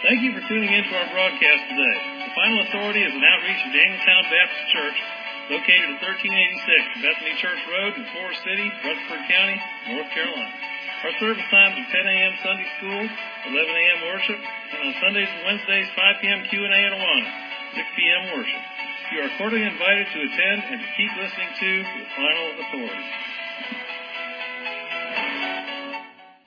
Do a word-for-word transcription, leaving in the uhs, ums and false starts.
Thank you for tuning in to our broadcast today. The Final Authority is an outreach of Danieltown Baptist Church located at thirteen eighty-six Bethany Church Road in Forest City, Rutherford County, North Carolina. Our service times are ten a.m. Sunday school, eleven a.m. worship, and on Sundays and Wednesdays, five p.m. Q and A and Awana, six p.m. worship. You are cordially invited to attend and to keep listening to The Final Authority.